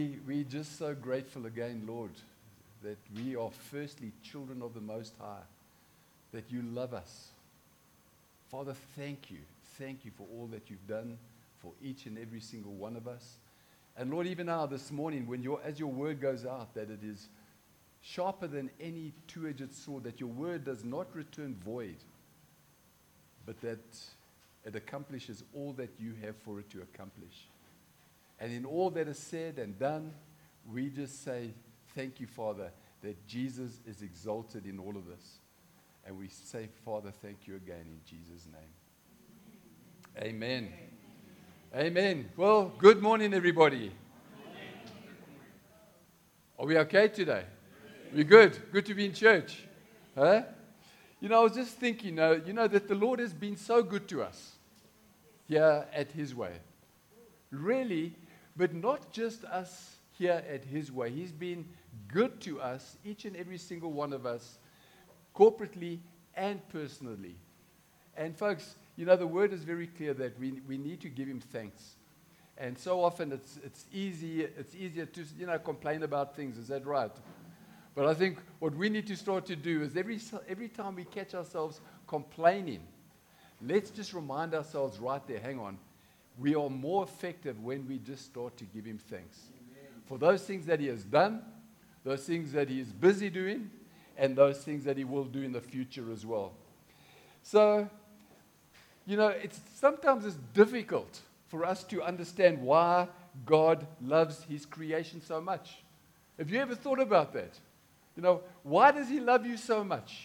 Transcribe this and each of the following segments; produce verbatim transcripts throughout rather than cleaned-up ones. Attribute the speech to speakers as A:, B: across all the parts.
A: We're just so grateful again, Lord, that we are firstly children of the Most High, that you love us. Father, thank you. Thank you for all that you've done for each and every single one of us. And Lord, even now this morning, when your, as your word goes out, that it is sharper than any two-edged sword, that your word does not return void, but that it accomplishes all that you have for it to accomplish. And in all that is said and done, we just say, thank you, Father, that Jesus is exalted in all of this. And we say, Father, thank you again in Jesus' name. Amen. Amen. Amen. Well, good morning, everybody. Are we okay today? We good? Good to be in church. Huh? You know, I was just thinking, uh, you know, that the Lord has been so good to us here at His Way. Really, but not just us here at His Way. He's been good to us, each and every single one of us, corporately and personally. And folks, you know, the word is very clear that we, we need to give Him thanks. And so often it's it's easy it's easier to, you know, complain about things. Is that right? But I think what we need to start to do is every every time we catch ourselves complaining, let's just remind ourselves right there, hang on, we are more effective when we just start to give Him thanks. Amen. For those things that He has done, those things that He is busy doing, and those things that He will do in the future as well. So, you know, it's sometimes it's difficult for us to understand why God loves His creation so much. Have you ever thought about that? You know, why does He love you so much?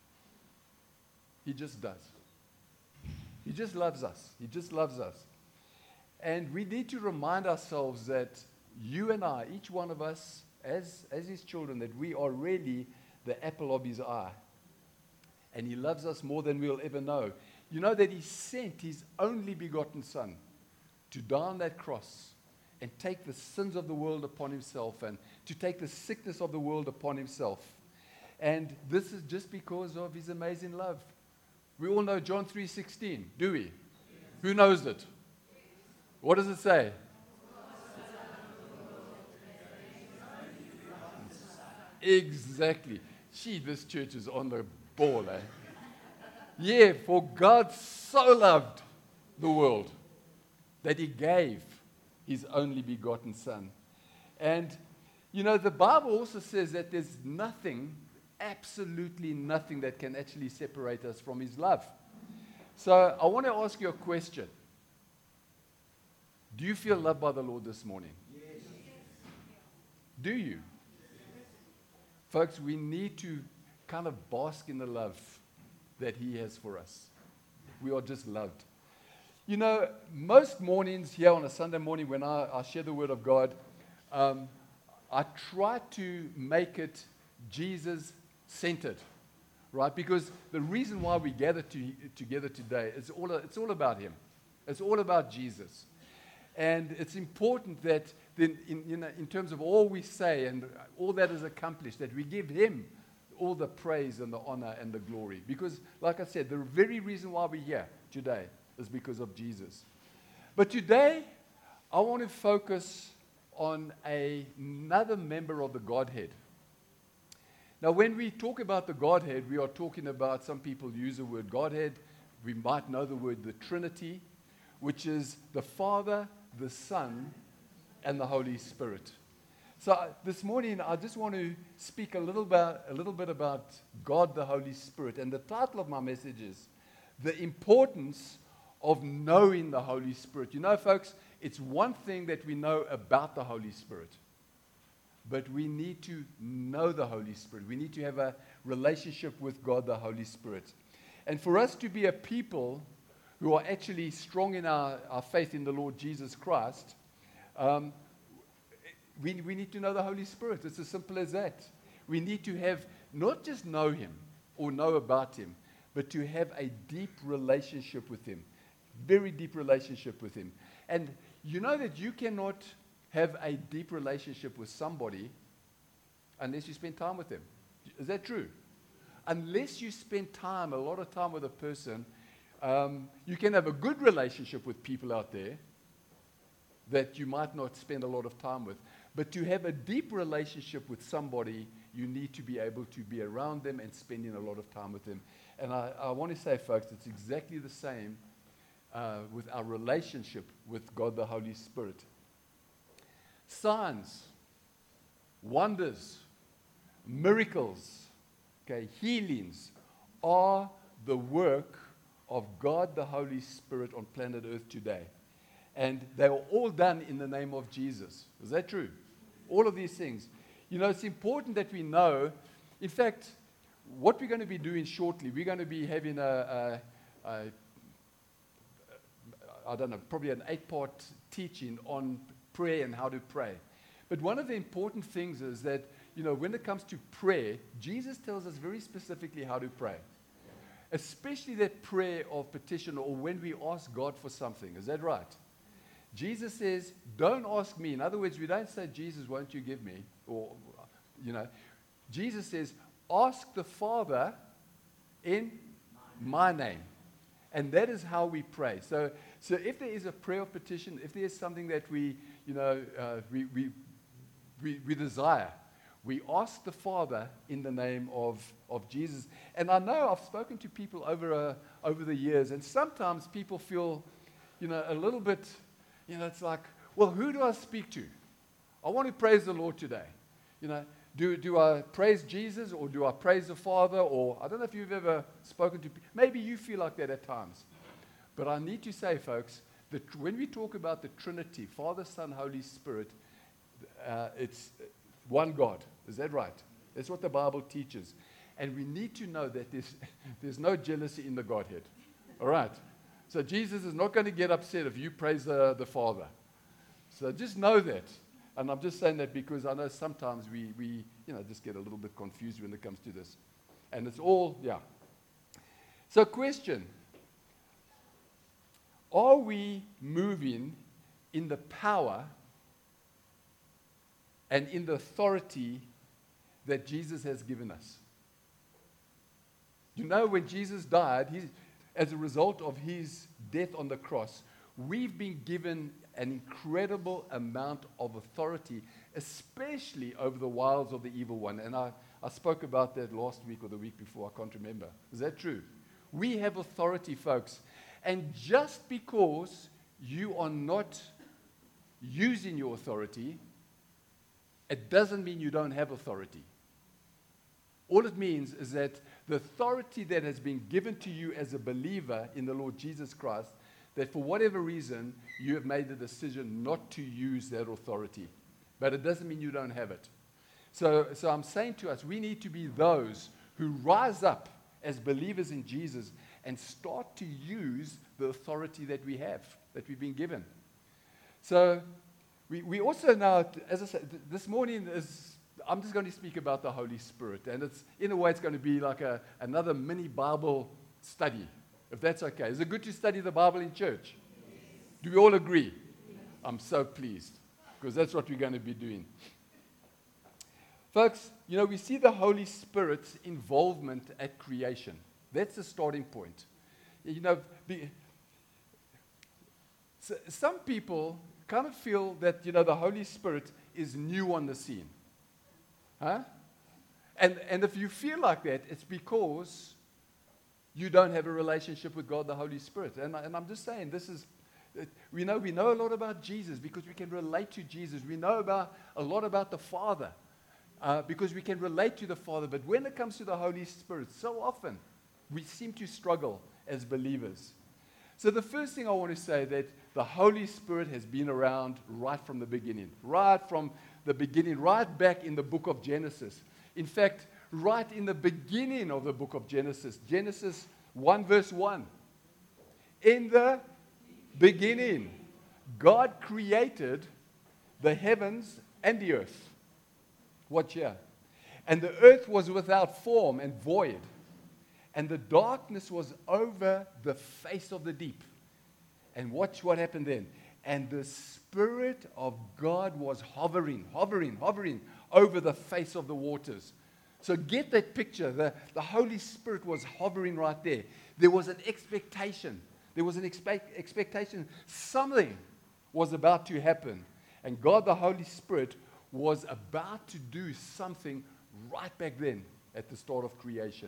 A: He just does. He just loves us. He just loves us. And we need to remind ourselves that you and I, each one of us, as, as His children, that we are really the apple of His eye. And He loves us more than we'll ever know. You know that He sent His only begotten Son to die on that cross and take the sins of the world upon Himself and to take the sickness of the world upon Himself. And this is just because of His amazing love. We all know John three sixteen, do we? Yes. Who knows it? What does it say? Exactly. Gee, this church is on the ball, eh? Yeah, for God so loved the world that He gave His only begotten Son. And, you know, the Bible also says that there's nothing, absolutely nothing that can actually separate us from His love. So I want to ask you a question. Do you feel loved by the Lord this morning? Yes. Do you? Folks, we need to kind of bask in the love that He has for us. We are just loved. You know, most mornings here on a Sunday morning when I, I share the Word of God, um, I try to make it Jesus-centered, right? Because the reason why we gather to, together today is all it's all about Him. It's all about Jesus. And it's important that then in, you know, in terms of all we say and all that is accomplished, that we give Him all the praise and the honor and the glory. Because, like I said, the very reason why we're here today is because of Jesus. But today, I want to focus on a, another member of the Godhead. Now, when we talk about the Godhead, we are talking about, some people use the word Godhead. We might know the word the Trinity, which is the Father, the Son, and the Holy Spirit. So uh, this morning, I just want to speak a little, about, a little bit about God, the Holy Spirit. And the title of my message is The Importance of Knowing the Holy Spirit. You know, folks, it's one thing that we know about the Holy Spirit. But we need to know the Holy Spirit. We need to have a relationship with God, the Holy Spirit. And for us to be a people who are actually strong in our, our faith in the Lord Jesus Christ, um, we, we need to know the Holy Spirit. It's as simple as that. We need to have, not just know Him or know about Him, but to have a deep relationship with Him. Very deep relationship with Him. And you know that you cannot have a deep relationship with somebody unless you spend time with them. Is that true? Unless you spend time, a lot of time with a person, um, you can have a good relationship with people out there that you might not spend a lot of time with. But to have a deep relationship with somebody, you need to be able to be around them and spending a lot of time with them. And I, I want to say, folks, it's exactly the same uh, with our relationship with God the Holy Spirit. Signs, wonders, miracles, okay, healings are the work of God the Holy Spirit on planet Earth today. And they were all done in the name of Jesus. Is that true? All of these things. You know, it's important that we know, in fact, what we're going to be doing shortly, we're going to be having a, a, a I don't know, probably an eight-part teaching on prayer and how to pray. But one of the important things is that, you know, when it comes to prayer, Jesus tells us very specifically how to pray. Especially that prayer of petition or when we ask God for something. Is that right? Jesus says, don't ask me. In other words, we don't say, Jesus, won't you give me? Or, you know, Jesus says, ask the Father in my name. And that is how we pray. So, so if there is a prayer of petition, if there is something that we, you know, uh, we, we, we, we desire, we ask the Father in the name of, of Jesus. And I know I've spoken to people over, uh, over the years, and sometimes people feel, you know, a little bit, you know, it's like, well, who do I speak to? I want to praise the Lord today. You know, do, do I praise Jesus or do I praise the Father? Or I don't know if you've ever spoken to people. Maybe you feel like that at times. But I need to say, folks, that when we talk about the Trinity, Father, Son, Holy Spirit, uh, it's one God. Is that right? That's what the Bible teaches. And we need to know that there's, there's no jealousy in the Godhead. All right? So Jesus is not going to get upset if you praise the, the Father. So just know that. And I'm just saying that because I know sometimes we, we, you know, just get a little bit confused when it comes to this. And it's all, yeah. So question. Are we moving in the power and in the authority that Jesus has given us? You know, when Jesus died, he, as a result of his death on the cross, we've been given an incredible amount of authority, especially over the wiles of the evil one. And I, I spoke about that last week or the week before, I can't remember. Is that true? We have authority, folks. And just because you are not using your authority, it doesn't mean you don't have authority. All it means is that the authority that has been given to you as a believer in the Lord Jesus Christ, that for whatever reason, you have made the decision not to use that authority. But it doesn't mean you don't have it. So, so I'm saying to us, we need to be those who rise up as believers in Jesus and start to use the authority that we have, that we've been given. So we, we also now, as I said, th- this morning is, I'm just going to speak about the Holy Spirit. And it's, in a way, it's going to be like a, another mini Bible study, if that's okay. Is it good to study the Bible in church? Yes. Do we all agree? Yes. I'm so pleased, because that's what we're going to be doing. Folks, you know, we see the Holy Spirit's involvement at creation. That's the starting point. You know, be, so some people kind of feel that, you know, the Holy Spirit is new on the scene. Huh? And, and if you feel like that, it's because you don't have a relationship with God, the Holy Spirit. And, and I'm just saying, this is, we know, we know a lot about Jesus because we can relate to Jesus. We know about a lot about the Father uh, because we can relate to the Father. But when it comes to the Holy Spirit, so often we seem to struggle as believers. So the first thing I want to say that the Holy Spirit has been around right from the beginning, right from the beginning, right back in the book of Genesis. In fact, right in the beginning of the book of Genesis, Genesis one verse one. In the beginning, God created the heavens and the earth. Watch here. And the earth was without form and void, and the darkness was over the face of the deep. And watch what happened then. And the Spirit of God was hovering, hovering, hovering over the face of the waters. So get that picture. The, the Holy Spirit was hovering right there. There was an expectation. There was an expect, expectation. Something was about to happen. And God, the Holy Spirit, was about to do something right back then at the start of creation.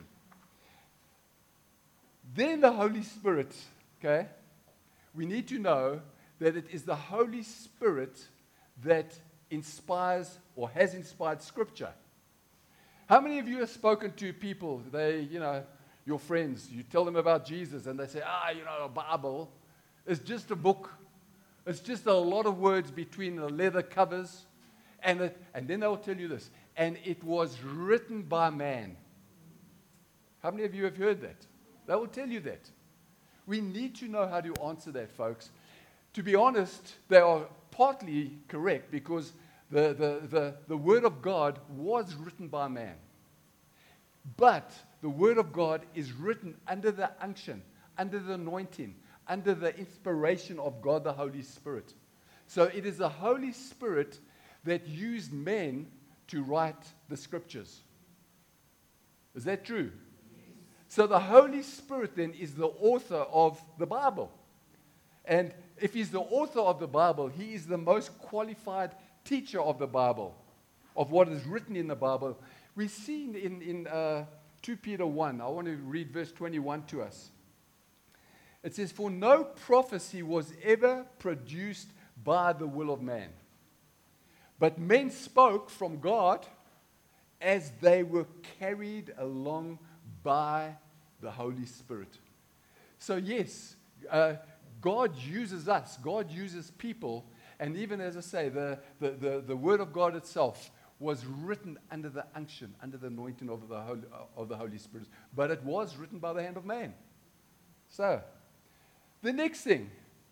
A: Then the Holy Spirit, okay, we need to know that it is the Holy Spirit that inspires or has inspired Scripture. How many of you have spoken to people, they, you know, your friends, you tell them about Jesus and they say, ah, you know, the Bible is just a book. It's just a lot of words between the leather covers. And, it, and then they'll tell you this, and it was written by man. How many of you have heard that? They will tell you that. We need to know how to answer that, folks. To be honest, they are partly correct because the, the, the, the Word of God was written by man. But the Word of God is written under the unction, under the anointing, under the inspiration of God the Holy Spirit. So it is the Holy Spirit that used men to write the Scriptures. Is that true? Yes. So the Holy Spirit then is the author of the Bible. And if he's the author of the Bible, he is the most qualified teacher of the Bible, of what is written in the Bible. We see in, in uh, Second Peter one, I want to read verse twenty-one to us. It says, "For no prophecy was ever produced by the will of man, but men spoke from God as they were carried along by the Holy Spirit." So yes, uh, God uses us. God uses people. And even as I say, the, the, the, the Word of God itself was written under the unction, under the anointing of the, Holy, of the Holy Spirit. But it was written by the hand of man. So, the next thing.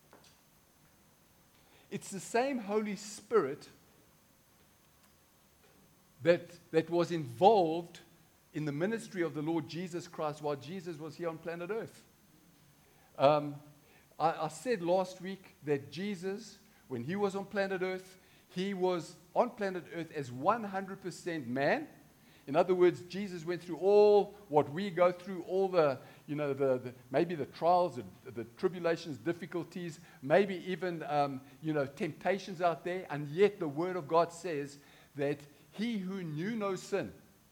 A: It's the same Holy Spirit that, that was involved in the ministry of the Lord Jesus Christ while Jesus was here on planet Earth. Um, I, I said last week that Jesus, when he was on planet Earth, he was on planet Earth as one hundred percent man. In other words, Jesus went through all what we go through, all the, you know, the, the maybe the trials, the, the tribulations, difficulties, maybe even, um, you know, temptations out there. And yet the Word of God says that he who knew no sin,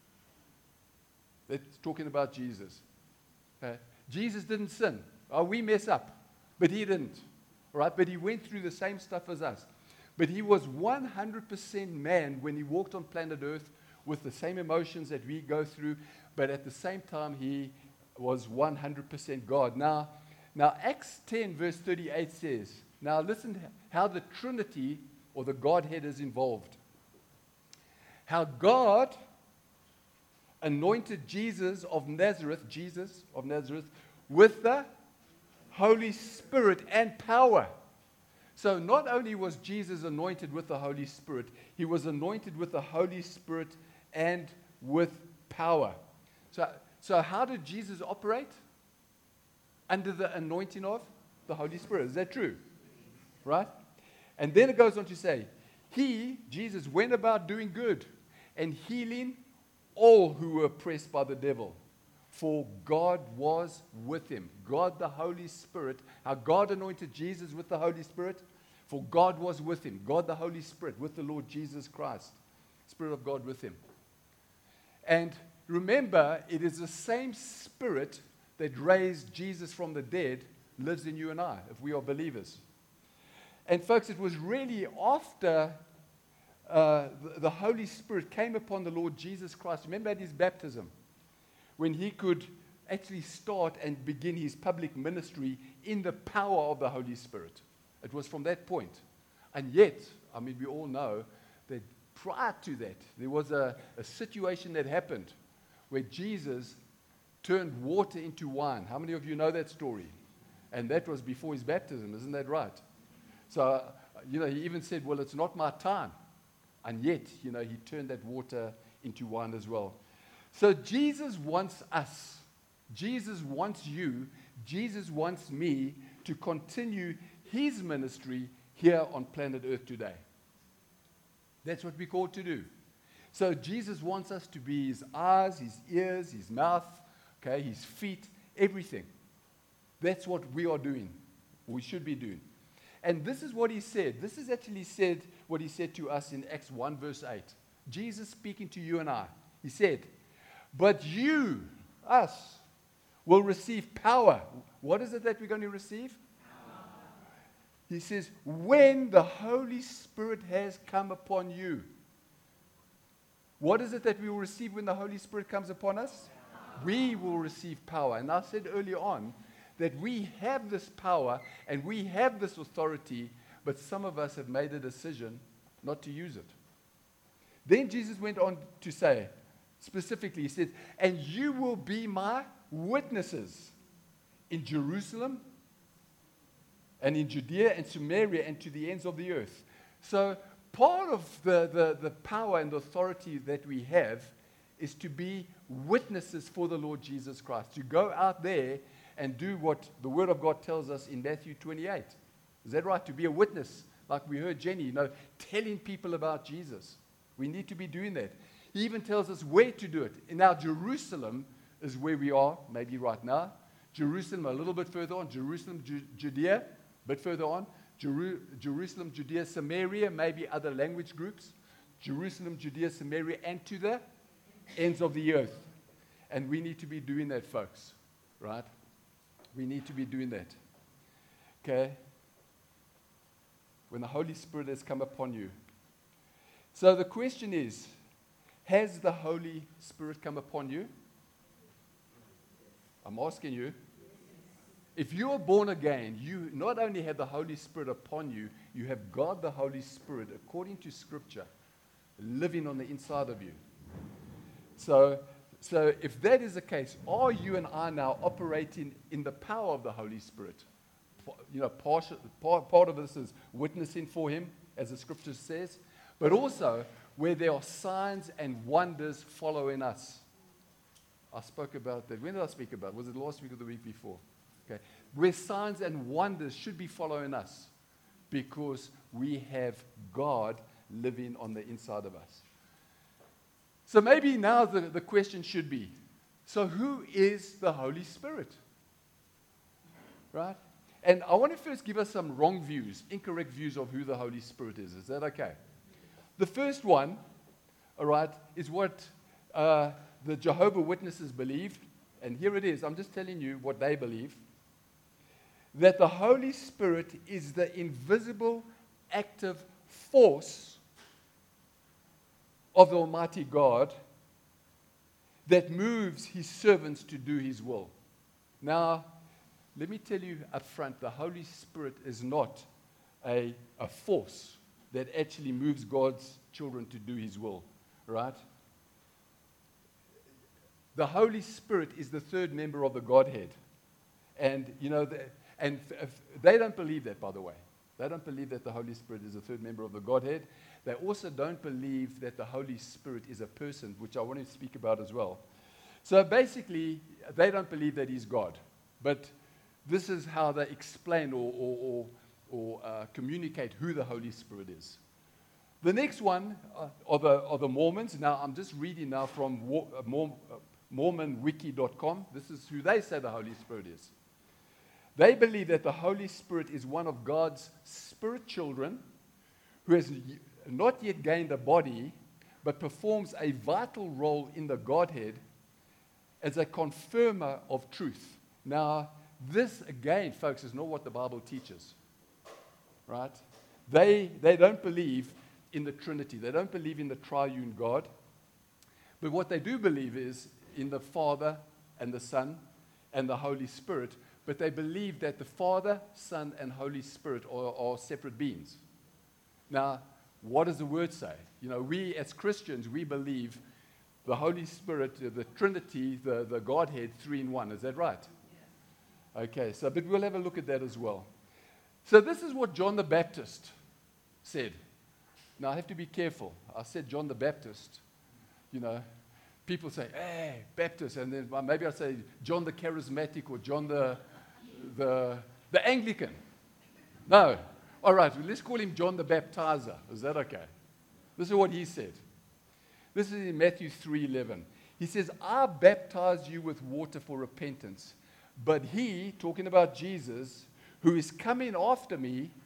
A: that's talking about Jesus. Okay? Jesus didn't sin. Oh, we mess up, but he didn't. Right? But he went through the same stuff as us. But he was one hundred percent man when he walked on planet Earth with the same emotions that we go through, but at the same time he was one hundred percent God. Now, now Acts ten verse thirty-eight says, now listen how the Trinity or the Godhead is involved. How God anointed Jesus of Nazareth, Jesus of Nazareth, with the Holy Spirit and power. So not only was Jesus anointed with the Holy Spirit, he was anointed with the Holy Spirit and with power. So, so how did Jesus operate? Under the anointing of the Holy Spirit. Is that true? Right? And then it goes on to say, he, Jesus, went about doing good and healing all who were oppressed by the devil. For God was with him. God, the Holy Spirit. How God anointed Jesus with the Holy Spirit. For God was with him. God, the Holy Spirit, with the Lord Jesus Christ. Spirit of God with him. And remember, it is the same Spirit that raised Jesus from the dead lives in you and I, if we are believers. And folks, it was really after uh, the, the Holy Spirit came upon the Lord Jesus Christ. Remember at his baptism, when he could actually start and begin his public ministry in the power of the Holy Spirit. It was from that point. And yet, I mean, we all know that prior to that, there was a, a situation that happened where Jesus turned water into wine. How many of you know that story? And that was before his baptism, isn't that right? So, uh, you know, he even said, well, it's not my time. And yet, you know, he turned that water into wine as well. So Jesus wants us, Jesus wants you, Jesus wants me to continue his ministry here on planet Earth today. That's what we're called to do. So Jesus wants us to be his eyes, his ears, his mouth, okay, his feet, everything. That's what we are doing, we should be doing. And this is what he said. This is actually said what he said to us in Acts one, verse eight. Jesus speaking to you and I. He said, but you, us, will receive power. What is it that we're going to receive? Power. He says, when the Holy Spirit has come upon you. What is it that we will receive when the Holy Spirit comes upon us? Power. We will receive power. And I said earlier on that we have this power and we have this authority, but some of us have made a decision not to use it. Then Jesus went on to say, specifically, he said, and you will be my witnesses in Jerusalem and in Judea and Samaria and to the ends of the earth. So part of the, the, the power and authority that we have is to be witnesses for the Lord Jesus Christ, to go out there and do what the Word of God tells us in Matthew twenty-eight. Is that right? To be a witness, like we heard Jenny, you know, telling people about Jesus. We need to be doing that. He even tells us where to do it. In now, Jerusalem is where we are, maybe right now. Jerusalem, a little bit further on. Jerusalem, Ju- Judea, a bit further on. Jeru- Jerusalem, Judea, Samaria, maybe other language groups. Jerusalem, Judea, Samaria, and to the ends of the earth. And we need to be doing that, folks. Right? We need to be doing that. Okay? When the Holy Spirit has come upon you. So the question is, has the Holy Spirit come upon you? I'm asking you. If you are born again, you not only have the Holy Spirit upon you, you have God the Holy Spirit, according to Scripture, living on the inside of you. So, so if that is the case, are you and I now operating in the power of the Holy Spirit? You know, partial, part, part of this is witnessing for Him, as the Scripture says, but also where there are signs and wonders following us. I spoke about that. When did I speak about it? Was it last week or the week before? Okay. Where signs and wonders should be following us because we have God living on the inside of us. So maybe now the, the question should be, so who is the Holy Spirit? Right? And I want to first give us some wrong views, incorrect views of who the Holy Spirit is. Is that okay? The first one, all right, is what uh, the Jehovah Witnesses believe. And here it is. I'm just telling you what they believe. That the Holy Spirit is the invisible, active force of the Almighty God that moves His servants to do His will. Now, let me tell you up front, the Holy Spirit is not a, a force that actually moves God's children to do His will, right? The Holy Spirit is the third member of the Godhead. And, you know, the, and f- f- they don't believe that, by the way. They don't believe that the Holy Spirit is the third member of the Godhead. They also don't believe that the Holy Spirit is a person, which I want to speak about as well. So basically, they don't believe that He's God. But this is how they explain or, or, or, or uh, communicate who the Holy Spirit is. The next one uh, are, the, are the Mormons. Now, I'm just reading now from War, uh, Mor- uh, Mormon Wiki dot com. This is who they say the Holy Spirit is. They believe that the Holy Spirit is one of God's spirit children who has not yet gained a body, but performs a vital role in the Godhead as a confirmer of truth. Now, this, again, folks, is not what the Bible teaches, right? They, they don't believe in the Trinity. They don't believe in the triune God. But what they do believe is in the Father and the Son and the Holy Spirit. But they believe that the Father, Son, and Holy Spirit are, are separate beings. Now, what does the Word say? You know, we as Christians, we believe the Holy Spirit, the Trinity, the, the Godhead, three in one. Is that right? Okay, so, but we'll have a look at that as well. So this is what John the Baptist said. Now, I have to be careful. I said John the Baptist. You know, people say, hey, Baptist, and then maybe I say John the Charismatic or John the, the, the Anglican. No. All right, well, let's call him John the Baptizer. Is that okay? This is what he said. This is in Matthew three eleven. He says, I baptize you with water for repentance. But he, talking about Jesus, who is coming after me,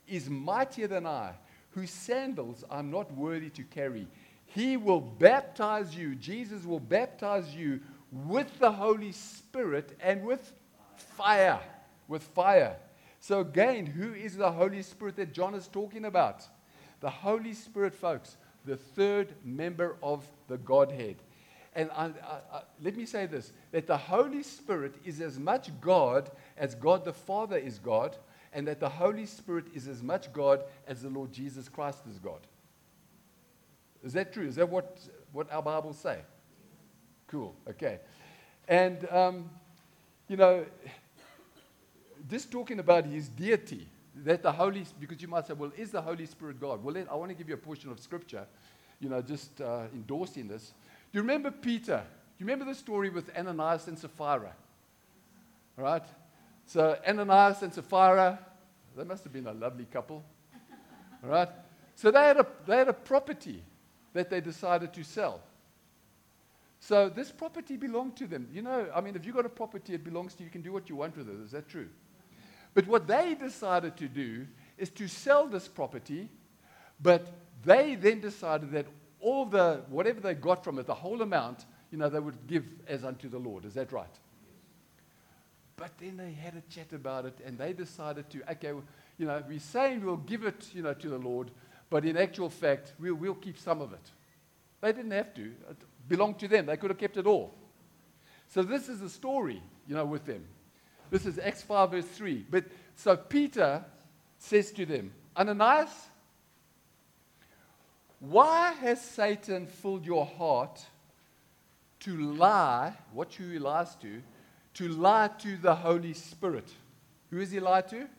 A: is mightier than I, whose sandals I'm not worthy to carry. He will baptize you, Jesus will baptize you with the Holy Spirit and with fire. With fire. So again, who is the Holy Spirit that John is talking about? The Holy Spirit, folks, the third member of the Godhead. And I, I, I, let me say this, that the Holy Spirit is as much God as God the Father is God, and that the Holy Spirit is as much God as the Lord Jesus Christ is God. Is that true? Is that what, what our Bibles say? Cool, okay. And, um, you know, just talking about his deity, that the Holy, because you might say, well, is the Holy Spirit God? Well, let, I want to give you a portion of Scripture, you know, just uh, endorsing this. Do you remember Peter? Do you remember the story with Ananias and Sapphira? All right? So Ananias and Sapphira, they must have been a lovely couple. All right? So they had a, they had a property that they decided to sell. So this property belonged to them. You know, I mean, if you've got a property, it belongs to you. You can do what you want with it. Is that true? But what they decided to do is to sell this property, but they then decided that all the, whatever they got from it, the whole amount, you know, they would give as unto the Lord. Is that right? But then they had a chat about it, and they decided to, okay, well, you know, we're saying we'll give it, you know, to the Lord, but in actual fact, we'll, we'll keep some of it. They didn't have to. It belonged to them. They could have kept it all. So this is the story, you know, with them. This is Acts five, verse three. But so Peter says to them, Ananias, why has Satan filled your heart to lie, what who he lies to, to lie to the Holy Spirit? Who is he lied to?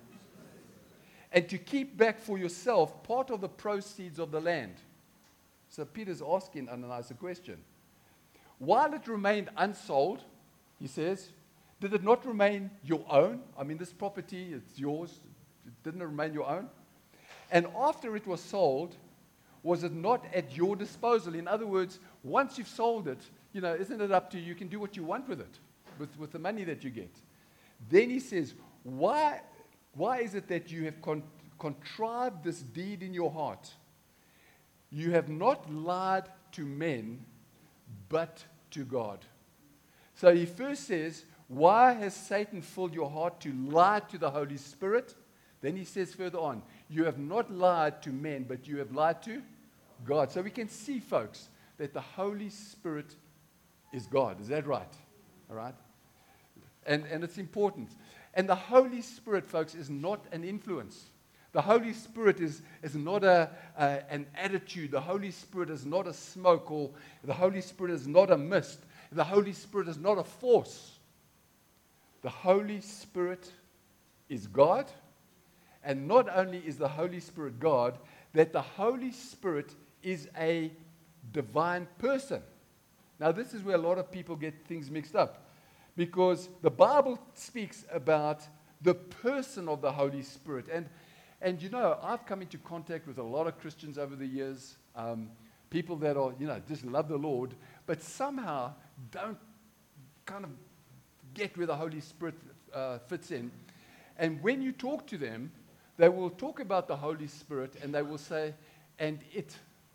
A: And to keep back for yourself part of the proceeds of the land. So Peter's asking Ananias a question. While it remained unsold, he says, did it not remain your own? I mean, this property, it's yours. It didn't remain your own. And after it was sold, was it not at your disposal? In other words, once you've sold it, you know, isn't it up to you? You can do what you want with it, with, with the money that you get. Then he says, why, why is it that you have con- contrived this deed in your heart? You have not lied to men, but to God. So he first says, why has Satan filled your heart to lie to the Holy Spirit? Then he says further on, you have not lied to men, but you have lied to God. So we can see, folks, that the Holy Spirit is God. Is that right? All right? And, and it's important. And the Holy Spirit, folks, is not an influence. The Holy Spirit is, is not a, uh, an attitude. The Holy Spirit is not a smoke, or the Holy Spirit is not a mist. The Holy Spirit is not a force. The Holy Spirit is God. And not only is the Holy Spirit God, that the Holy Spirit is a divine person. Now, this is where a lot of people get things mixed up, because the Bible speaks about the person of the Holy Spirit. And, and you know, I've come into contact with a lot of Christians over the years, um, people that are, you know, just love the Lord, but somehow don't kind of get where the Holy Spirit uh, fits in. And when you talk to them, they will talk about the Holy Spirit, and they will say, and it.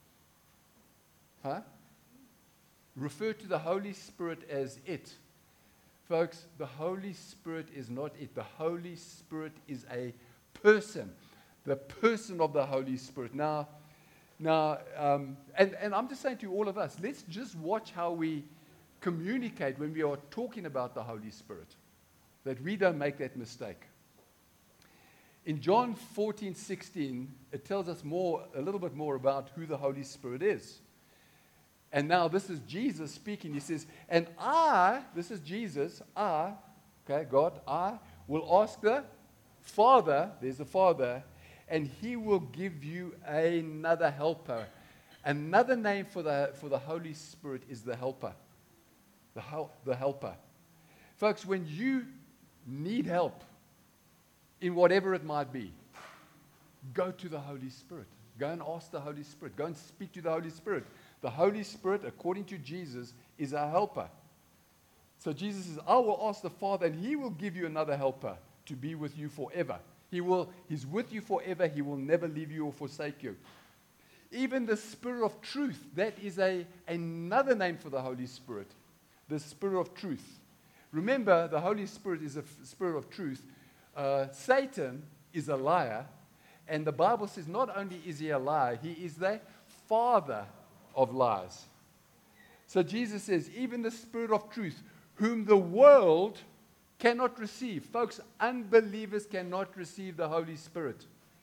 A: Huh? Refer to the Holy Spirit as it. Folks, the Holy Spirit is not it. The Holy Spirit is a person. The person of the Holy Spirit. Now, now um, and, and I'm just saying to all of us, let's just watch how we communicate when we are talking about the Holy Spirit, that we don't make that mistake. In John fourteen sixteen, it tells us more, a little bit more about who the Holy Spirit is. And now this is Jesus speaking. He says, and I, this is Jesus, I, okay, God, I will ask the Father, there's the Father, and he will give you another helper. Another name for the, for the Holy Spirit is the helper. The, hel- the helper. Folks, when you need help in whatever it might be, go to the Holy Spirit. Go and ask the Holy Spirit. Go and speak to the Holy Spirit. The Holy Spirit, according to Jesus, is our helper. So Jesus says, I will ask the Father, and he will give you another helper to be with you forever. He will, he's with you forever. He will never leave you or forsake you. Even the Spirit of truth, that is a, another name for the Holy Spirit. The Spirit of truth. Remember, the Holy Spirit is a f- Spirit of truth. Uh, Satan is a liar. And the Bible says not only is he a liar, he is the father of lies. So Jesus says, even the Spirit of truth, whom the world cannot receive. Folks, unbelievers cannot receive the Holy Spirit.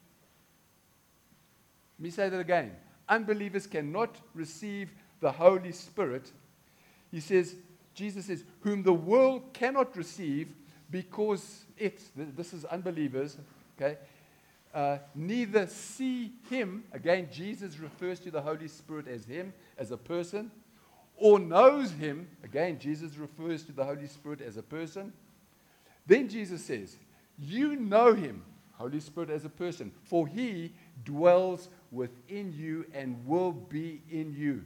A: Let me say that again. Unbelievers cannot receive the Holy Spirit. He says, Jesus says, whom the world cannot receive because it, this is unbelievers, okay, uh, neither see him, again, Jesus refers to the Holy Spirit as him, as a person, or knows him, again, Jesus refers to the Holy Spirit as a person. Then Jesus says, you know him, Holy Spirit as a person, for he dwells within you and will be in you.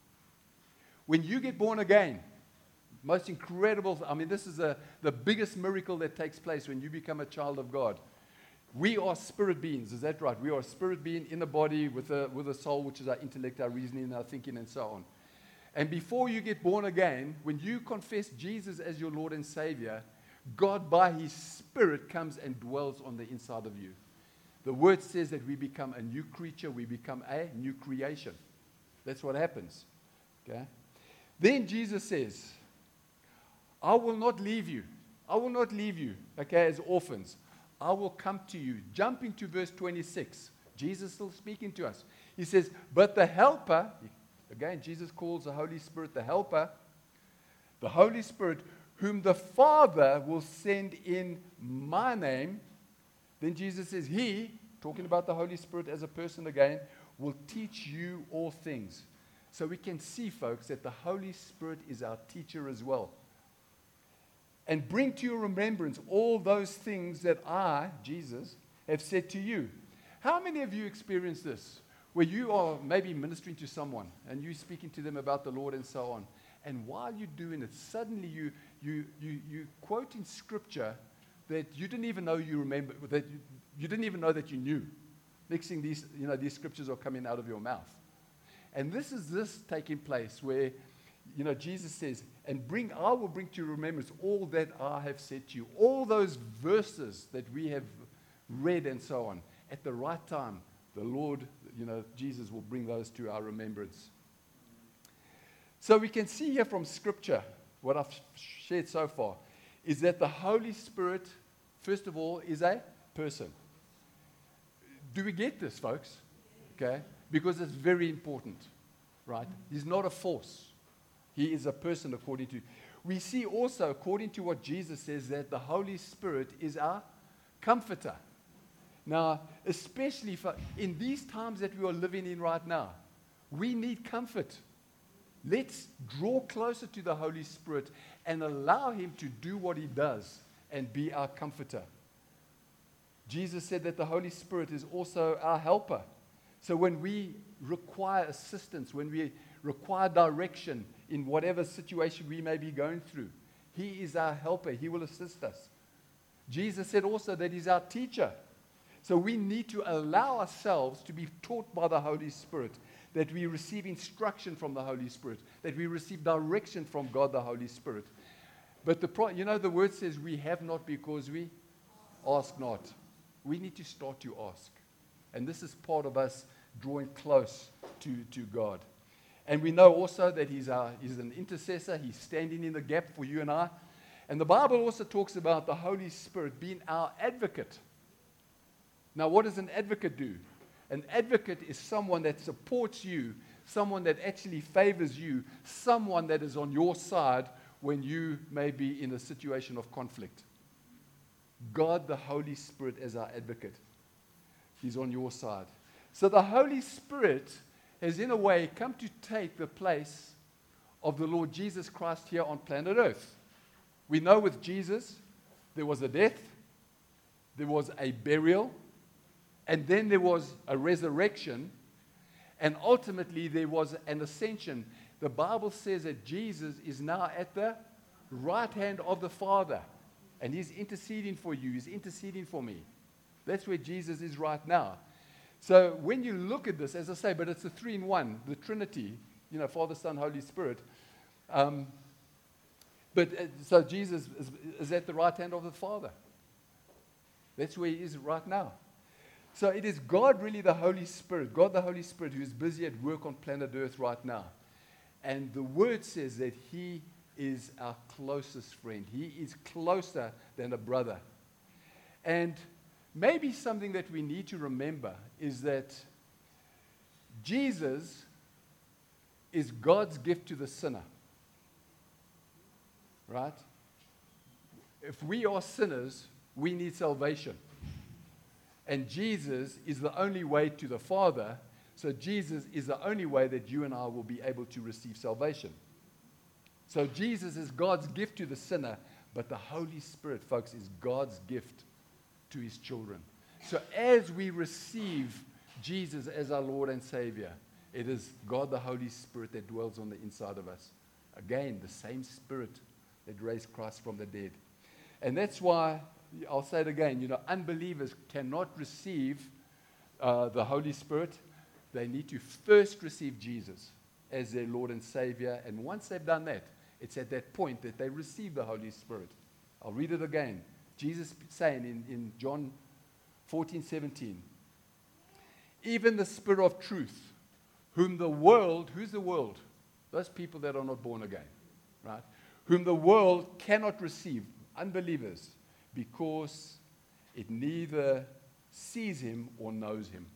A: When you get born again, most incredible, I mean, this is a, the biggest miracle that takes place when you become a child of God. We are spirit beings, is that right? We are a spirit being in a body with a, with a soul, which is our intellect, our reasoning, our thinking, and so on. And before you get born again, when you confess Jesus as your Lord and Savior, God, by his Spirit, comes and dwells on the inside of you. The word says that we become a new creature, we become a new creation. That's what happens. Okay? Then Jesus says, I will not leave you. I will not leave you, okay, as orphans. I will come to you. Jumping to verse twenty-six. Jesus still speaking to us. He says, but the helper, again, Jesus calls the Holy Spirit the helper, the Holy Spirit, whom the Father will send in my name. Then Jesus says, he, talking about the Holy Spirit as a person again, will teach you all things. So we can see, folks, that the Holy Spirit is our teacher as well. And bring to your remembrance all those things that I, Jesus, have said to you. How many of you experience this? Where you are maybe ministering to someone and you're speaking to them about the Lord and so on. And while you're doing it, suddenly you you you you quote in Scripture that you didn't even know you remember, that you, you didn't even know that you knew. Next thing, these you know these scriptures are coming out of your mouth. And this is this taking place where, you know, Jesus says, and bring I will bring to your remembrance all that I have said to you. All those verses that we have read and so on. At the right time, the Lord, you know, Jesus will bring those to our remembrance. So we can see here from Scripture, what I've shared so far, is that the Holy Spirit, first of all, is a person. Do we get this, folks? Okay? Because it's very important, right? He's not a force. He is a person according to... We see also, according to what Jesus says, that the Holy Spirit is our comforter. Now, especially for, in these times that we are living in right now, we need comfort. Let's draw closer to the Holy Spirit and allow him to do what he does and be our comforter. Jesus said that the Holy Spirit is also our helper. So when we require assistance, when we require direction in whatever situation we may be going through, he is our helper. He will assist us. Jesus said also that he's our teacher. So we need to allow ourselves to be taught by the Holy Spirit, that we receive instruction from the Holy Spirit, that we receive direction from God the Holy Spirit. But the pro- you know, the word says we have not because we ask not. We need to start to ask. And this is part of us drawing close to, to God. And we know also that he's, our, he's an intercessor. He's standing in the gap for you and I. And the Bible also talks about the Holy Spirit being our advocate. Now, what does an advocate do? An advocate is someone that supports you, someone that actually favors you, someone that is on your side when you may be in a situation of conflict. God, the Holy Spirit, as our advocate. He's on your side. So the Holy Spirit has, in a way, come to take the place of the Lord Jesus Christ here on planet Earth. We know with Jesus, there was a death, there was a burial, and then there was a resurrection, and ultimately there was an ascension. The Bible says that Jesus is now at the right hand of the Father, and he's interceding for you, he's interceding for me. That's where Jesus is right now. So when you look at this, as I say, but it's a three in one, the Trinity, you know, Father, Son, Holy Spirit. Um, but uh, so Jesus is, is at the right hand of the Father. That's where he is right now. So it is God, really, the Holy Spirit, God the Holy Spirit, who is busy at work on planet Earth right now. And the word says that he is our closest friend. He is closer than a brother. And maybe something that we need to remember is that Jesus is God's gift to the sinner. Right? If we are sinners, we need salvation. And Jesus is the only way to the Father. So Jesus is the only way that you and I will be able to receive salvation. So Jesus is God's gift to the sinner, but the Holy Spirit, folks, is God's gift to his children. So as we receive Jesus as our Lord and Savior, it is God the Holy Spirit that dwells on the inside of us. Again, the same Spirit that raised Christ from the dead. And that's why, I'll say it again, you know, unbelievers cannot receive uh, the Holy Spirit. They need to first receive Jesus as their Lord and Savior. And once they've done that, it's at that point that they receive the Holy Spirit. I'll read it again. Jesus saying in, in John fourteen seventeen, even the Spirit of truth, whom the world, who's the world? Those people that are not born again, right? Whom the world cannot receive, unbelievers, because it neither sees him or knows him.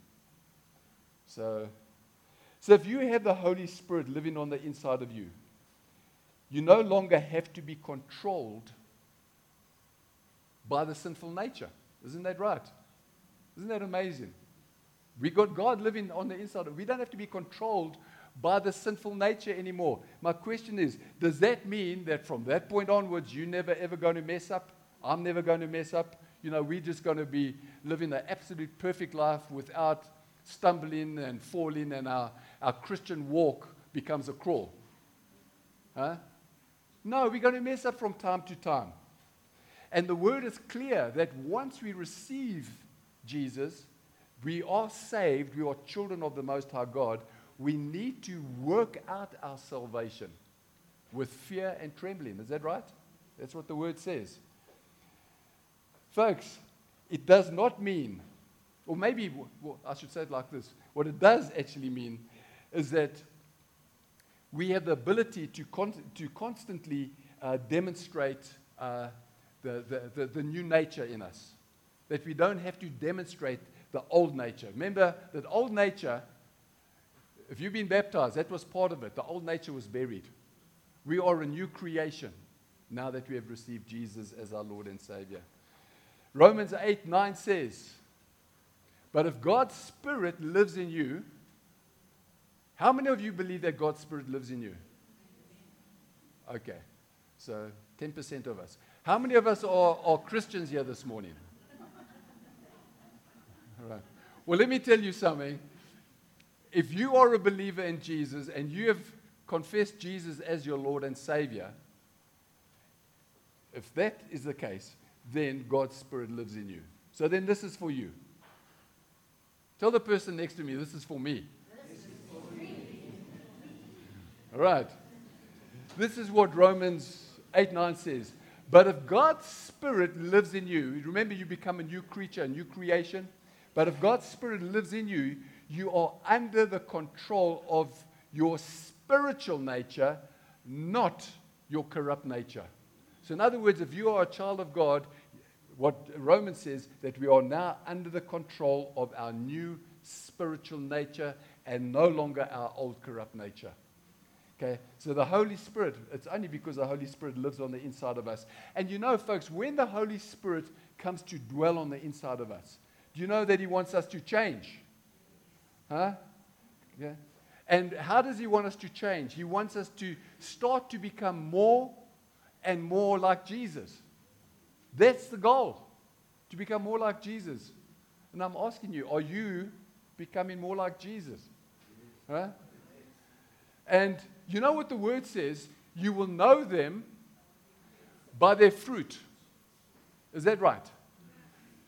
A: So, so if you have the Holy Spirit living on the inside of you, you no longer have to be controlled by the sinful nature. Isn't that right? Isn't that amazing? We got God living on the inside. We don't have to be controlled by the sinful nature anymore. My question is, does that mean that from that point onwards, you're never ever going to mess up? I'm never going to mess up? You know, we're just going to be living an absolute perfect life without stumbling and falling, and our, our Christian walk becomes a crawl. Huh? No, we're going to mess up from time to time. And the word is clear that once we receive Jesus, we are saved, we are children of the Most High God. We need to work out our salvation with fear and trembling. Is that right? That's what the word says. Folks, it does not mean, or maybe well, I should say it like this, what it does actually mean is that we have the ability to, con- to constantly uh, demonstrate uh, the, the, the, the new nature in us. That we don't have to demonstrate the old nature. Remember that old nature, if you've been baptized, that was part of it. The old nature was buried. We are a new creation now that we have received Jesus as our Lord and Savior. Romans eight nine says, but if God's Spirit lives in you, how many of you believe that God's Spirit lives in you? Okay, so ten percent of us. How many of us are, are Christians here this morning? All right. Well, let me tell you something. If you are a believer in Jesus and you have confessed Jesus as your Lord and Savior, if that is the case, then God's Spirit lives in you. So then this is for you. Tell the person next to me, this is for me. This is for me. All right. This is what Romans eight nine says. But if God's Spirit lives in you, remember you become a new creature, a new creation. But if God's Spirit lives in you, you are under the control of your spiritual nature, not your corrupt nature. So in other words, if you are a child of God, what Romans says, that we are now under the control of our new spiritual nature and no longer our old corrupt nature. Okay, so the Holy Spirit, it's only because the Holy Spirit lives on the inside of us. And you know, folks, when the Holy Spirit comes to dwell on the inside of us, do you know that he wants us to change? Huh? Yeah. And how does he want us to change? He wants us to start to become more and more like Jesus. That's the goal, to become more like Jesus. And I'm asking you, are you becoming more like Jesus? Huh? And you know what the word says? You will know them by their fruit. Is that right?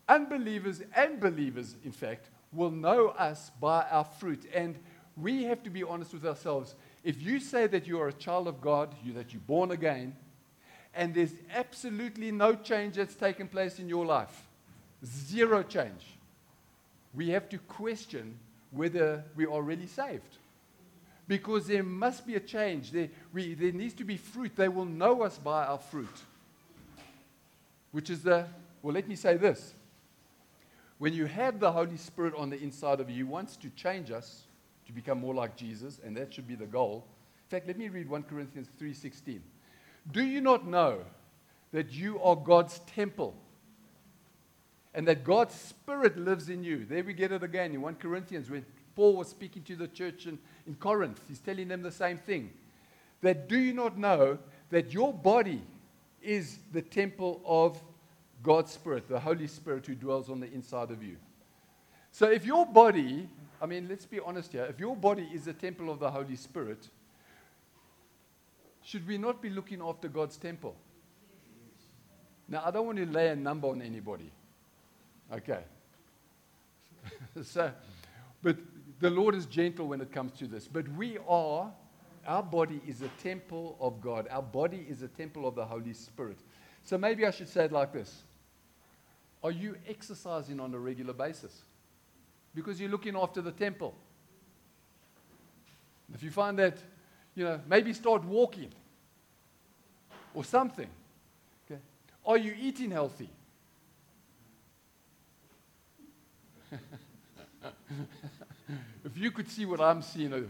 A: unbelievers and believers, in fact, will know us by our fruit. And we have to be honest with ourselves. If you say that you are a child of God, you, that you're born again, and there's absolutely no change that's taken place in your life, zero change, we have to question whether we are really saved. Because there must be a change. There, we, there needs to be fruit. They will know us by our fruit. Which is the, well, let me say this. When you have the Holy Spirit on the inside of you, He wants to change us to become more like Jesus, and that should be the goal. In fact, let me read First Corinthians three sixteen. Do you not know that you are God's temple and that God's Spirit lives in you? There we get it again in First Corinthians when Paul was speaking to the church in, in Corinth. He's telling them the same thing. That do you not know that your body is the temple of God's Spirit, the Holy Spirit who dwells on the inside of you? So if your body, I mean, let's be honest here, if your body is the temple of the Holy Spirit, should we not be looking after God's temple? Now, I don't want to lay a number on anybody. Okay. so, but the Lord is gentle when it comes to this. But we are, our body is a temple of God. Our body is a temple of the Holy Spirit. So maybe I should say it like this. Are you exercising on a regular basis? Because you're looking after the temple. If you find that, you know, maybe start walking or something. Okay. Are you eating healthy? If you could see what I'm seeing over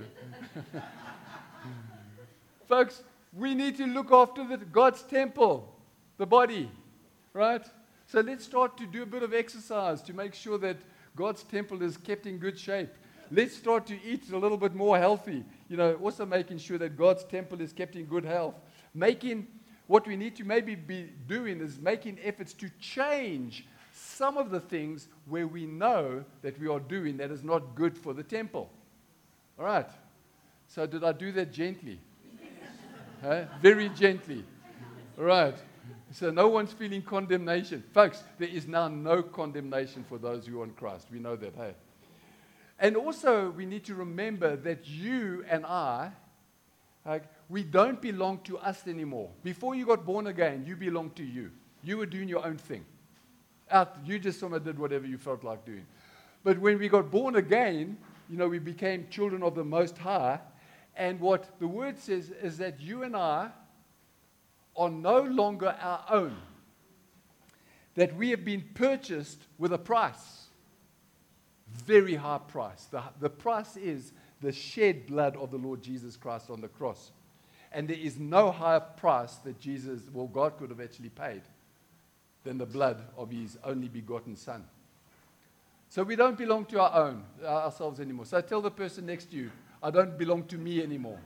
A: Folks, we need to look after the, God's temple, the body, right? So let's start to do a bit of exercise to make sure that God's temple is kept in good shape. Let's start to eat a little bit more healthy. You know, also making sure that God's temple is kept in good health. Making, what we need to maybe be doing is making efforts to change some of the things where we know that we are doing that is not good for the temple. All right. So did I do that gently? Huh? Very gently. All right. So no one's feeling condemnation. Folks, there is now no condemnation for those who are in Christ. We know that, hey? And also, we need to remember that you and I, like, we don't belong to us anymore. Before you got born again, you belonged to you. You were doing your own thing. Out, you just sort of did whatever you felt like doing. But when we got born again, you know, we became children of the Most High. And what the Word says is that you and I are no longer our own. That we have been purchased with a price. Very high price. The, the price is the shed blood of the Lord Jesus Christ on the cross. And there is no higher price that Jesus, well, God could have actually paid than the blood of His only begotten Son. So we don't belong to our own, ourselves anymore. So tell the person next to you, I don't belong to me anymore.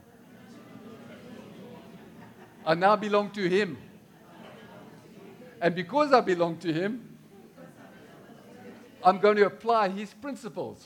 A: I now belong to Him. And because I belong to Him, I'm going to apply His principles.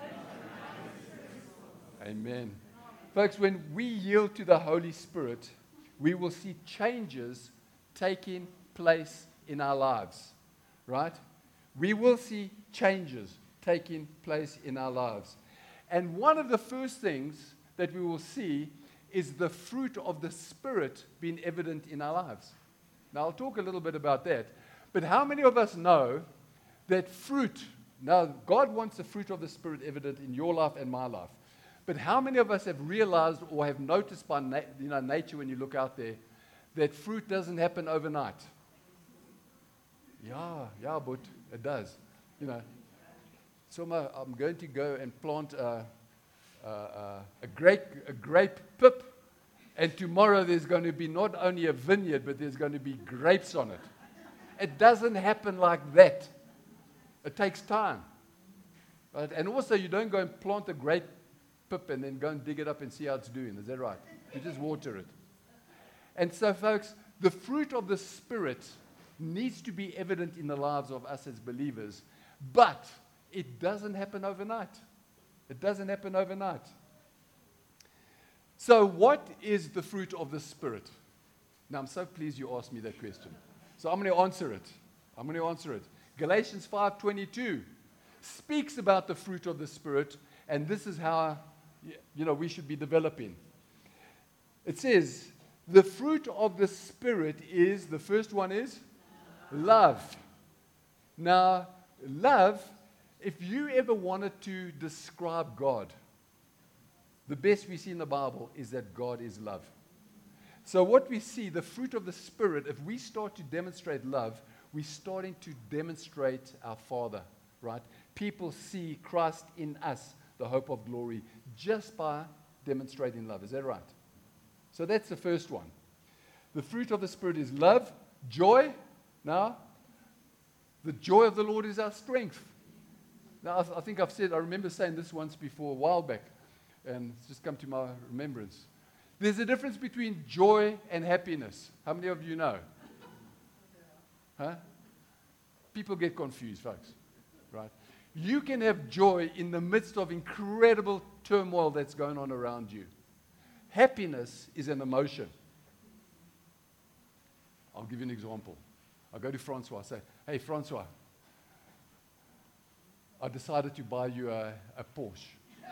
A: Amen. Folks, when we yield to the Holy Spirit, we will see changes taking place in our lives. Right? We will see changes taking place in our lives. And one of the first things that we will see is the fruit of the Spirit being evident in our lives. Now, I'll talk a little bit about that. But how many of us know that fruit, now God wants the fruit of the Spirit evident in your life and my life. But how many of us have realized or have noticed by na- you know, nature when you look out there that fruit doesn't happen overnight? Yeah, yeah, but it does. You know, so I'm, I'm going to go and plant a, a, a, a, grape, a grape pip, and tomorrow there's going to be not only a vineyard, but there's going to be grapes on it. It doesn't happen like that. It takes time. Right? And also, you don't go and plant a grape pip and then go and dig it up and see how it's doing. Is that right? You just water it. And so, folks, the fruit of the Spirit needs to be evident in the lives of us as believers, but it doesn't happen overnight. It doesn't happen overnight. So what is the fruit of the Spirit? Now, I'm so pleased you asked me that question. So I'm going to answer it. I'm going to answer it. Galatians five twenty-two speaks about the fruit of the Spirit, and this is how, you know, we should be developing. It says, the fruit of the Spirit is, the first one is love. Now, love, if you ever wanted to describe God, the best we see in the Bible is that God is love. So what we see, the fruit of the Spirit, if we start to demonstrate love, we're starting to demonstrate our Father, right? People see Christ in us, the hope of glory, just by demonstrating love. Is that right? So that's the first one. The fruit of the Spirit is love, joy. Now, the joy of the Lord is our strength. Now, I, th- I think I've said, I remember saying this once before, a while back, and it's just come to my remembrance. There's a difference between joy and happiness. How many of you know? Huh? People get confused, folks, right? You can have joy in the midst of incredible turmoil that's going on around you. Happiness is an emotion. I'll give you an example. I go to Francois, I say, hey, Francois, I decided to buy you a, a Porsche.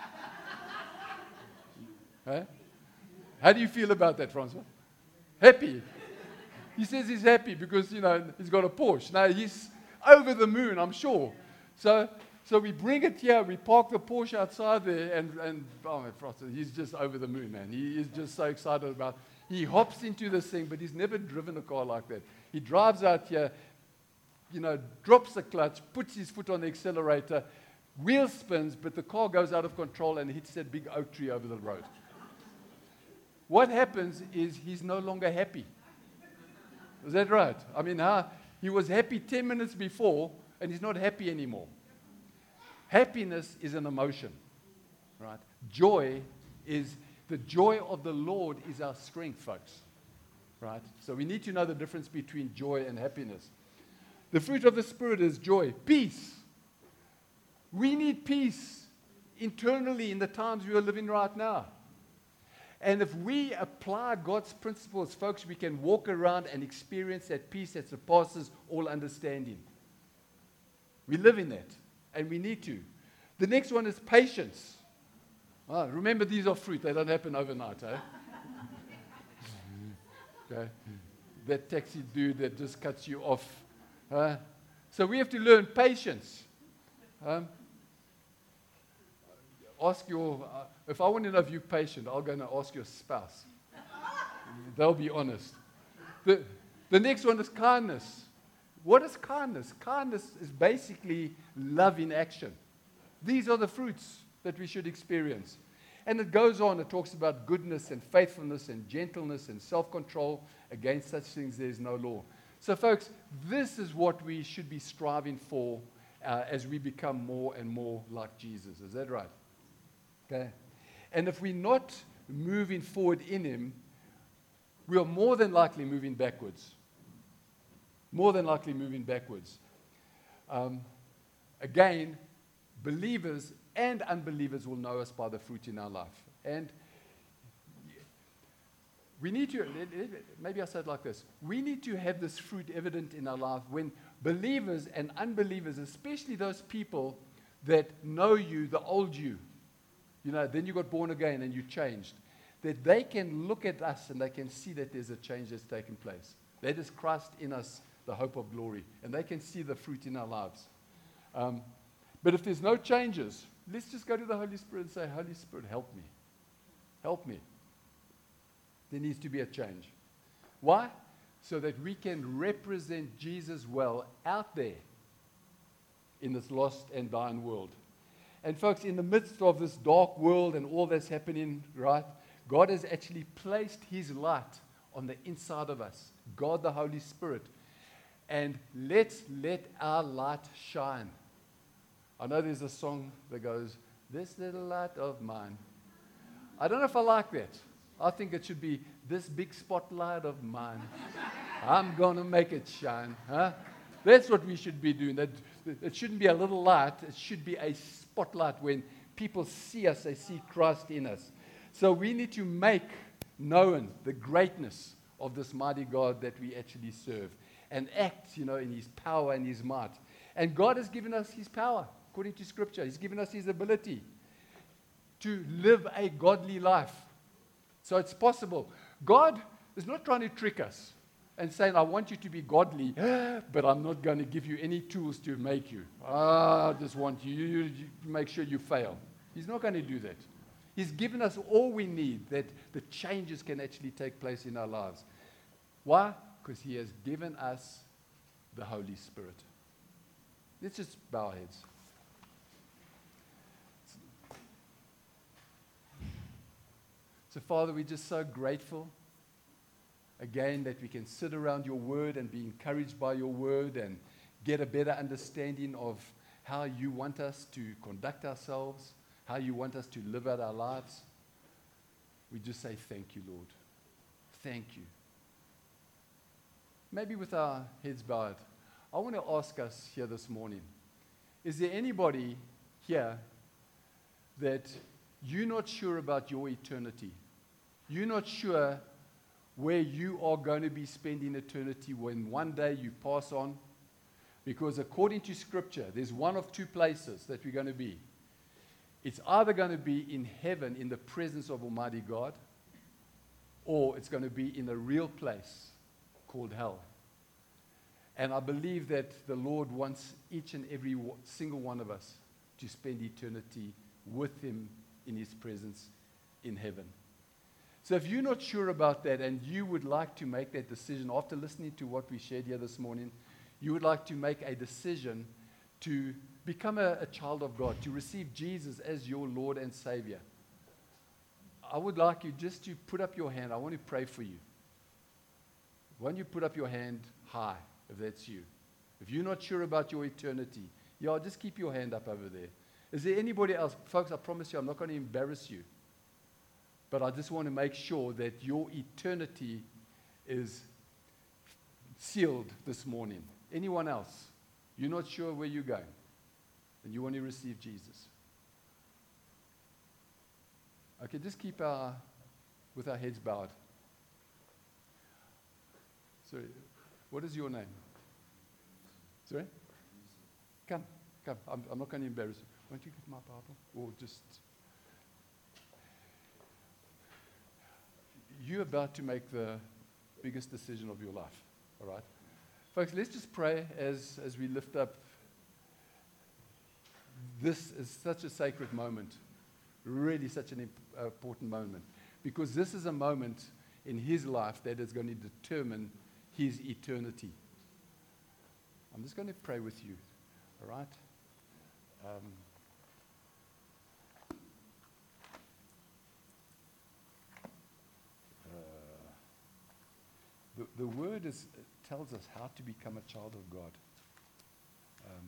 A: Huh? How do you feel about that, Francois? Happy. He says he's happy because, you know, he's got a Porsche. Now, he's over the moon, I'm sure. So so we bring it here, we park the Porsche outside there, and, and oh, man, Francois, he's just over the moon, man. He is just so excited about it. He hops into this thing, but he's never driven a car like that. He drives out here, you know, drops the clutch, puts his foot on the accelerator, wheel spins, but the car goes out of control and hits that big oak tree over the road. What happens is he's no longer happy. Is that right? I mean, huh? He was happy ten minutes before, and he's not happy anymore. Happiness is an emotion, right? Joy is, the joy of the Lord is our strength, folks, right? So we need to know the difference between joy and happiness. The fruit of the Spirit is joy, peace. We need peace internally in the times we are living right now. And if we apply God's principles, folks, we can walk around and experience that peace that surpasses all understanding. We live in that, and we need to. The next one is patience. Oh, remember, these are fruit. They don't happen overnight, eh? Okay. That taxi dude that just cuts you off. Uh, so we have to learn patience. Um, ask your... Uh, If I want to know if you're patient, I'll go and ask your spouse. They'll be honest. The, the next one is kindness. What is kindness? Kindness is basically love in action. These are the fruits that we should experience. And it goes on, it talks about goodness and faithfulness and gentleness and self-control. Against such things there is no law. So folks, this is what we should be striving for uh, as we become more and more like Jesus. Is that right? Okay. And if we're not moving forward in Him, we are more than likely moving backwards. More than likely moving backwards. Um, again, believers and unbelievers will know us by the fruit in our life. And we need to, maybe I say it like this, we need to have this fruit evident in our life when believers and unbelievers, especially those people that know you, the old you, you know, then you got born again and you changed, that they can look at us and they can see that there's a change that's taken place. That is Christ in us, the hope of glory. And they can see the fruit in our lives. Um, but if there's no changes, let's just go to the Holy Spirit and say, Holy Spirit, help me. Help me. There needs to be a change. Why? So that we can represent Jesus well out there in this lost and dying world. And folks, in the midst of this dark world and all that's happening, right, God has actually placed His light on the inside of us, God the Holy Spirit. And let's let our light shine. I know there's a song that goes, this little light of mine. I don't know if I like that. I think it should be, this big spotlight of mine. I'm going to make it shine. Huh? That's what we should be doing. That, it shouldn't be a little light. It should be a spotlight. When people see us, they see Christ in us. So we need to make known the greatness of this mighty God that we actually serve and act, you know, in His power and His might. And God has given us his power, according to Scripture. He's given us his ability to live a godly life. So it's possible. God is not trying to trick us and saying, I want you to be godly, but I'm not going to give you any tools to make you. Ah, I just want you, you, you make sure you fail. He's not going to do that. He's given us all we need that the changes can actually take place in our lives. Why? Because he has given us the Holy Spirit. Let's just bow our heads. So, Father, we're just so grateful, again, that we can sit around your word and be encouraged by your word and get a better understanding of how you want us to conduct ourselves, how you want us to live out our lives. We just say thank you, Lord. Thank you. Maybe with our heads bowed, I want to ask us here this morning, is there anybody here that you're not sure about your eternity? You're not sure where you are going to be spending eternity when one day you pass on? Because according to Scripture, there's one of two places that we're going to be. It's either going to be in heaven in the presence of Almighty God, or it's going to be in a real place called hell. And I believe that the Lord wants each and every w- single one of us to spend eternity with him in his presence in heaven. So if you're not sure about that and you would like to make that decision after listening to what we shared here this morning, you would like to make a decision to become a, a child of God, to receive Jesus as your Lord and Savior, I would like you just to put up your hand. I want to pray for you. Why don't you put up your hand high, if that's you? If you're not sure about your eternity, yeah, just keep your hand up over there. Is there anybody else? Folks, I promise you, I'm not going to embarrass you. But I just want to make sure that your eternity is sealed this morning. Anyone else? You're not sure where you're going, and you want to receive Jesus. Okay, just keep our, with our heads bowed. Sorry, what is your name? Sorry? Come, come. I'm, I'm not going to embarrass you. Won't you get my Bible? Or just... You're about to make the biggest decision of your life, all right? Folks, let's just pray as, as we lift up. This is such a sacred moment, really such an imp- important moment, because this is a moment in his life that is going to determine his eternity. I'm just going to pray with you, all right? Um, The, the word is, tells us how to become a child of God. Um,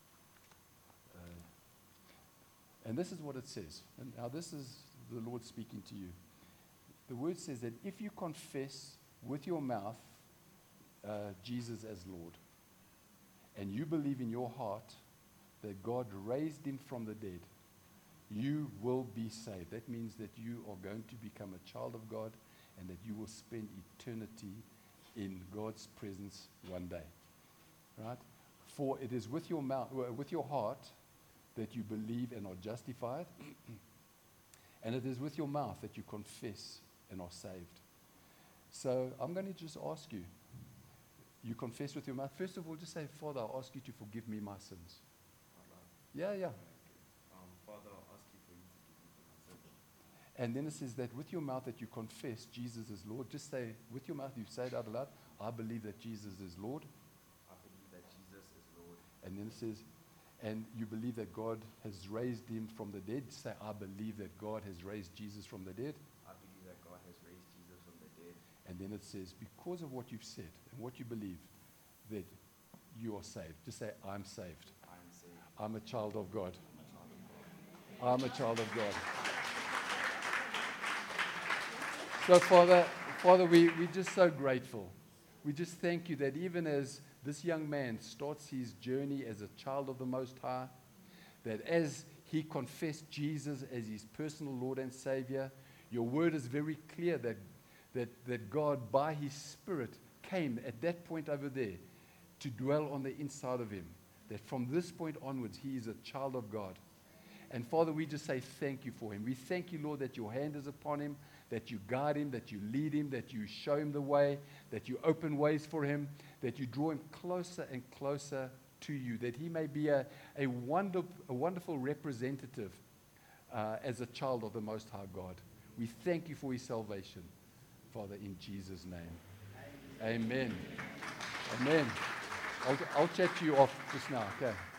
A: uh, and this is what it says. And now this is the Lord speaking to you. The word says that if you confess with your mouth uh, Jesus as Lord, and you believe in your heart that God raised him from the dead, you will be saved. That means that you are going to become a child of God and that you will spend eternity in God's presence one day, right? For it is with your mouth, with your heart, that you believe and are justified, and it is with your mouth that you confess and are saved. So I'm going to just ask you. You confess with your mouth. First of all, just say, Father, I ask you to forgive me my sins. Yeah, yeah.
B: Um, Father, I ask you for you to forgive me my sins.
A: And then it says that with your mouth that you confess Jesus is Lord. Just say, with your mouth, you say it out loud, I believe that Jesus is Lord.
B: I believe that Jesus is Lord.
A: And then it says, and you believe that God has raised him from the dead. Say, I believe that God has raised Jesus from the dead.
B: I believe that God has raised Jesus from the dead.
A: And then it says, because of what you've said and what you believe, that you are saved. Just say, I'm saved.
B: I am saved.
A: I'm a child of God.
B: I'm a child of God.
A: I'm a child of God. So, Father, Father, we, we're just so grateful. We just thank you that even as this young man starts his journey as a child of the Most High, that as he confessed Jesus as his personal Lord and Savior, your word is very clear that, that, that God, by his Spirit, came at that point over there to dwell on the inside of him, that from this point onwards, he is a child of God. And Father, we just say thank you for him. We thank you, Lord, that your hand is upon him, that you guide him, that you lead him, that you show him the way, that you open ways for him, that you draw him closer and closer to you, that he may be a, a, wonder, a wonderful representative uh, as a child of the Most High God. We thank you for his salvation, Father, in Jesus' name. Amen. Amen. Amen. I'll, I'll chat to you off just now, okay?